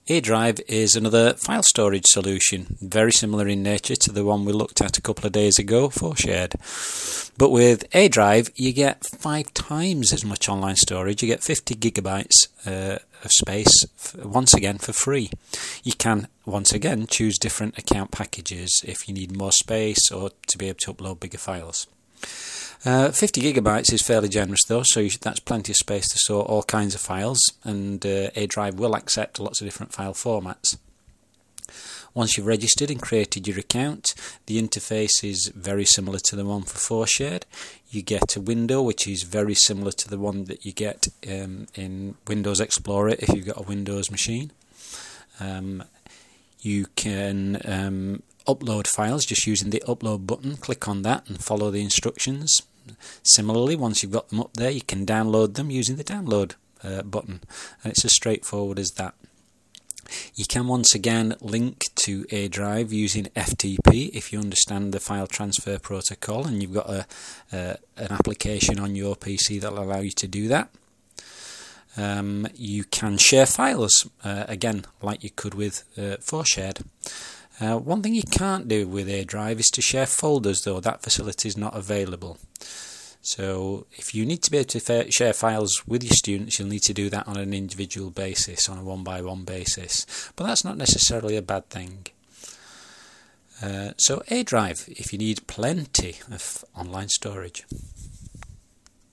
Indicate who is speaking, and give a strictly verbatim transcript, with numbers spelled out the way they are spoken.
Speaker 1: A Drive is another file storage solution, very similar in nature to the one we looked at a couple of days ago, ForShared. But with A Drive, you get five times as much online storage. You get fifty gigabytes uh, of space, once again, for free. You can, once again, choose different account packages if you need more space or to be able to upload bigger files. Uh, fifty gigabytes is fairly generous though, so you should, that's plenty of space to store all kinds of files, and uh, A Drive will accept lots of different file formats. Once you've registered and created your account, the interface is very similar to the one for ForShared. You get a window which is very similar to the one that you get um, in Windows Explorer if you've got a Windows machine. Um, you can um, upload files just using the upload button. Click on that and follow the instructions. Similarly, once you've got them up there, you can download them using the download uh, button, and it's as straightforward as that. You can once again link to A Drive using F T P if you understand the file transfer protocol and you've got a, uh, an application on your P C that will allow you to do that. Um, you can share files, uh, again, like you could with uh, ForShared. Uh, one thing you can't do with A Drive is to share folders, though. That facility is not available. So if you need to be able to fa- share files with your students, you'll need to do that on an individual basis, on a one-by-one basis. But that's not necessarily a bad thing. Uh, so A Drive, if you need plenty of online storage.